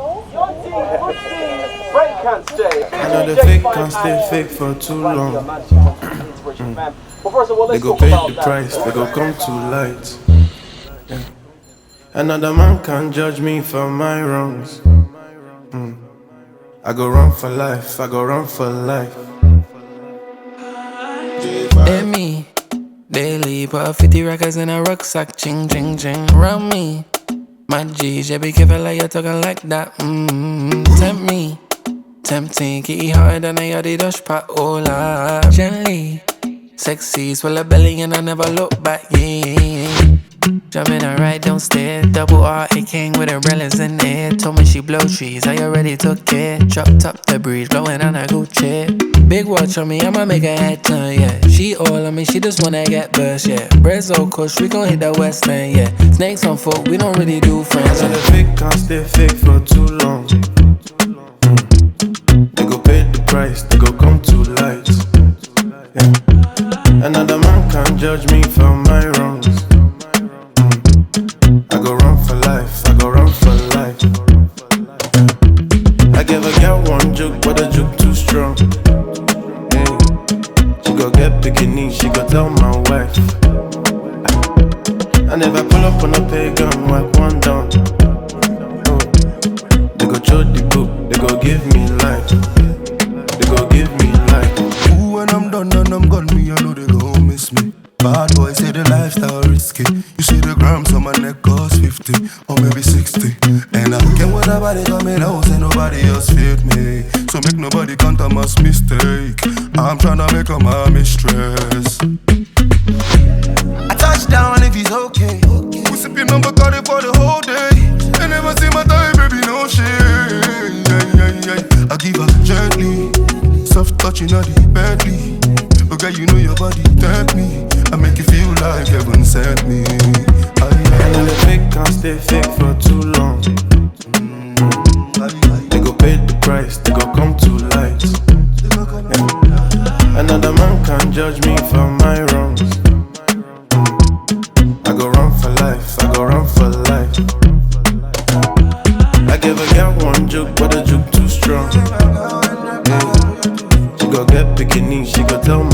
I know the fake can't stay fake for too long. They go pay the price, they go come to light. Yeah. Another man can't judge me for my wrongs. I go run for life, I go run for life. And me, daily put 50 records in a rucksack, ching, ching, ching. Round me, my G's, yeah, be careful like you're talking like that. Tempt me, tempting, get you harder than a yardie dash pot, hola. Gently, sexy, swell a belly and I never look back, yeah. Jumping alright, don't stare. Double R, A king with umbrellas in the air. Told me she blow trees, I already took care. Drop top the breeze, blowing on a Gucci. Big watch on me, I'ma make her head turn, yeah. She all on me, she just wanna get burst, yeah. Brezzo Kush, we gon' hit the West End, yeah. Snakes on foot, we don't really do friends, I know yeah. the fake can't stay fake for too long. They go pay the price, they go come to light. Yeah. Another man can't judge me for my wrongs. I go run for life, I go run for life. I gave a girl one joke, but the joke too strong. Yeah. She go get bikini, she go tell my wife. I never pull up on a pagan, wipe one down. No. They go throw the book, they go give me life. They go give me life. Ooh, when I'm done and I'm gone, me, I know they gon' miss me. Bad boy say the lifestyle risky. You see the grams on my neck cost 50 or maybe 60. And I can't with nobody got me down, say nobody else fit me. So make nobody counter my mistake. I'm tryna make her my mistress. I touch down if he's okay. We sipping number 30 for the whole day. I never see my time, baby, no shame. I give her gently, soft touching on the Bentley. Okay, you know your body tempt me. I make you feel like heaven sent me. I know the fake can't stay fake for too long. They go pay the price, they go come to light. Yeah. Another man can't judge me for my wrongs. I go run for life, I go run for life. I gave a girl one joke, but the joke too strong. Yeah. She go get bikini, she go tell me